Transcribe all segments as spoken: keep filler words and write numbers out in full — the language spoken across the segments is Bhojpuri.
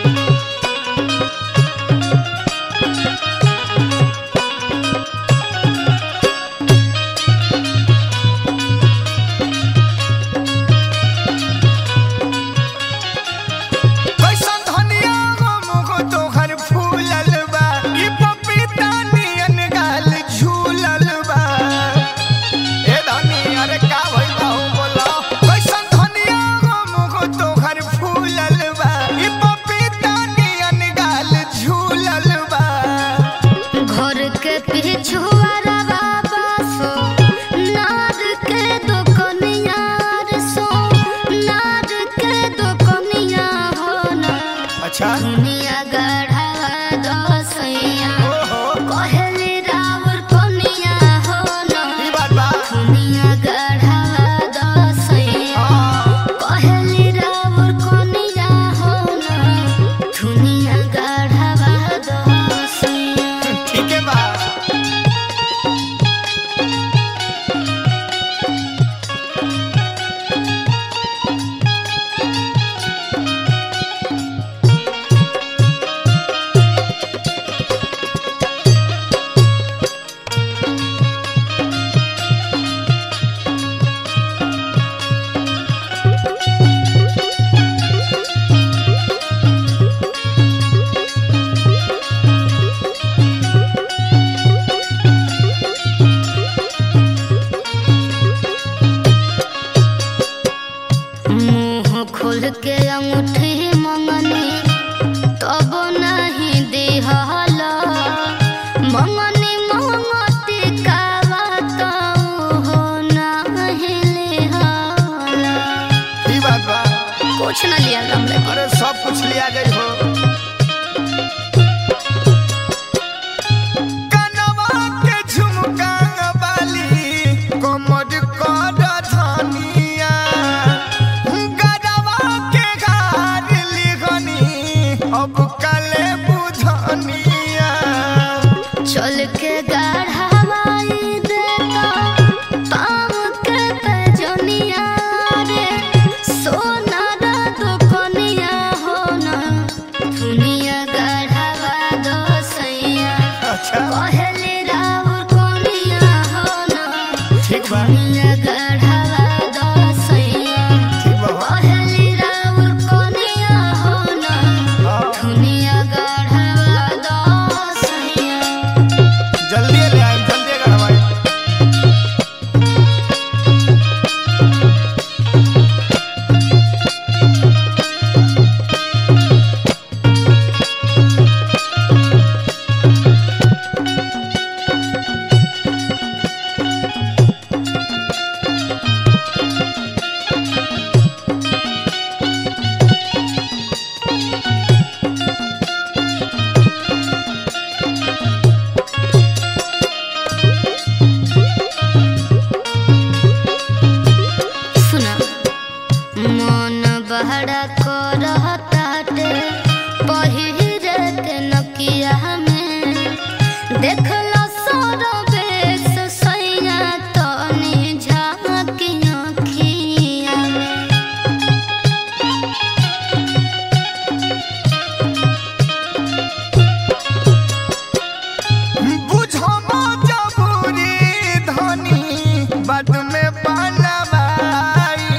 अच्छा दुनिया गढ़वा दसैया कहले रावर कनिया हो ना ई बात बा दुनिया गढ़वा दसैया कहले रावर कनिया हो ना दुनिया गढ़वा दसैया ठीक है बा खोल के अंगूठी मंगनी तब नहीं दिहल मंगनी मंगती का बात हो नहीं लिहल ई बात बा कुछ न लिया हमरे अरे सब कुछ लिया गई हो कनवा के झुमका वाली कमर कर धनिया गरवा के गार लिखनी अब कले बुझनिया चल के गढ़वाई देता पाम के पैजनिया रे सोना रा दुकनिया हो ना दुनिया गढ़वा दसैया अच्छा कहले रावर कनिया हो ना ठीक बा दुनिया गढ़वा दसैया ठीक बा कहले रावर कनिया हो ना हाँ, दुनिया गढ़वा दसैया जल्दी ले आए जल्दी गढ़वाई सुना मन बहरा करताटे पहिरे के नकिया में देखला सरबेस सैया तनी झांकी अखिया में बुझमा जबूरी धनी बाद में बनवाई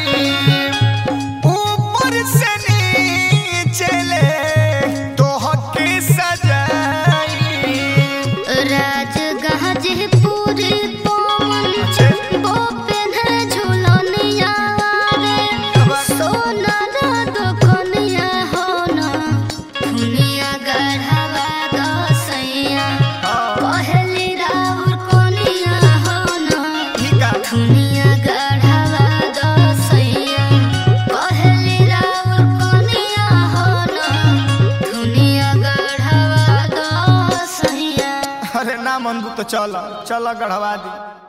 ऊपर से नीचे ले तो हकी सजाई राज गाजीपुरी पवन अच्छे बोपे ने झुलनिया रे सोना रा दुकनिया हो ना दुनिया गढ़वा दसैया हाँ कहली रावर कनिया हो ना ठीक है दुनिया गढ़वा दसैया कहली रावर कनिया हो ना दुनिया गढ़वा दसैया अरे ना मन तो चल चल गढ़वा दी।